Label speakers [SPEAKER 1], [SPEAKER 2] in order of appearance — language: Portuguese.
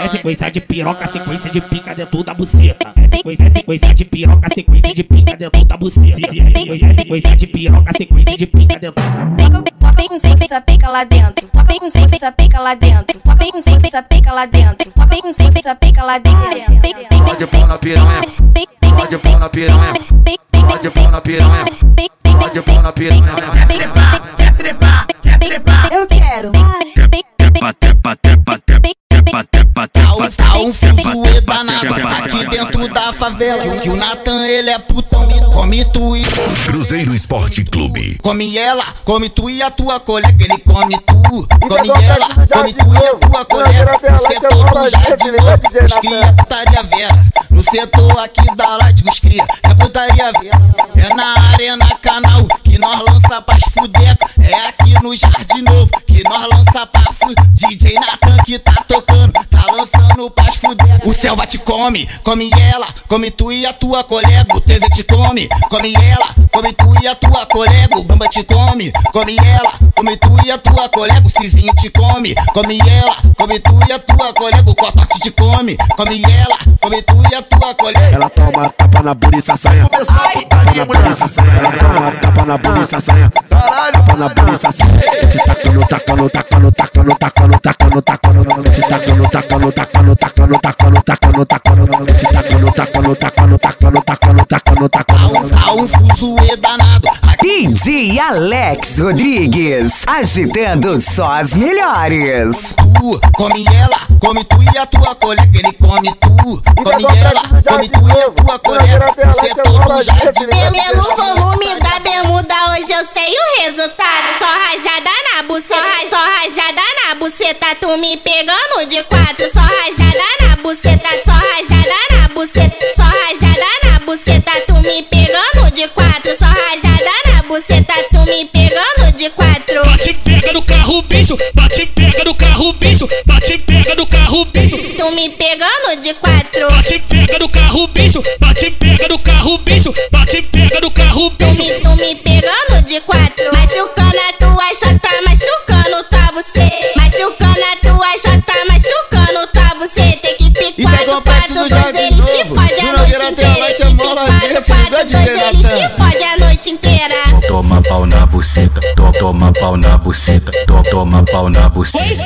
[SPEAKER 1] É sequência de piroca, sequência de pica dentro da buceta. É sequência de piroca, sequência de pica dentro da buceta. É sequência de piroca, sequência de pica dentro.
[SPEAKER 2] Vem com força, pica lá dentro. Vem com força, pica lá dentro. Vem com força, pica lá dentro. Vem com força, pica lá dentro.
[SPEAKER 3] Pode pôr na piranha, pode pôr na piranha, pode pôr na piranha, pode pôr na piranha.
[SPEAKER 1] Quer trepar, quer trepar.
[SPEAKER 2] Eu quero.
[SPEAKER 4] Tá um fuzuê danado aqui dentro da favela. Que o Natan, ele é putão, come tu e
[SPEAKER 5] Cruzeiro Esporte Clube.
[SPEAKER 4] come ela, come tu e a tua colega. Ele come tu, come ela, come tu e a tua colega. No setor já de novo, os cria putaria vera. No setor aqui da Light, os cria é putaria vera. É na arena canal que nós lança pras fudeca. É aqui no Jardim Novo que nós lança pra fuder. DJ Natan que tá tocando, tá lançando pras fudeca. O Selva te come, come ela, come tu e a tua colega. O Teze te come ela, come tu e a tua colega. O Bamba te come ela, come tu e a tua colega. O Cizinho te come ela, come tu e a tua colega. O Cotote te come ela, come tu e a tua colega.
[SPEAKER 6] Ela toma tapa na bunda e saçanha. Tapa na bunda e saçanha. Ela toma tapa na bunda e saçanha. Tapa na bunda e saçanha. Te tacando, tacando, tacando, tacando, tacando, tacando, tacando. Te tacando, tacando, tacando, tacando, tacando, tacando, tacando. Te tacando, tacando, tacando, tacando, tacando, tacando, tacando.
[SPEAKER 4] Tá um fuzuê danado.
[SPEAKER 7] DJ Alex Rodrigues, agitando só as melhores.
[SPEAKER 4] Tu, come ela, come tu e a tua colega. Ele come tu, come ela, come tu e a tua colega. Você todo jardim.
[SPEAKER 2] Pelo volume da bermuda, hoje eu sei o resultado. Só rajada na buceta, só rajada na buceta. Tu me pegando de quatro, só rajada na buceta, só rajada na buceta, só rajada na buceta. Tu me pegando de quatro, só rajada na buceta. Tu me pegando de quatro.
[SPEAKER 1] Bate pega no carro, bicho. Bate pega no carro, bicho. Bate pega no carro, bicho.
[SPEAKER 2] Tu me pegando de quatro.
[SPEAKER 1] Bate pega no carro, bicho. Bate pega no carro, bicho. Bate pega no carro, bicho.
[SPEAKER 2] Tu me pegando de quatro. Machucando a tua chota, machucando tua buceta. Machucando a tua chota, machucando tua buceta. Tem que picar do quatro, dois eles te fode a noite inteira. Tem que picar do quatro, dois eles te fode a noite inteira.
[SPEAKER 5] Toma pau na buceta, toma pau na buceta, toma pau na buceta.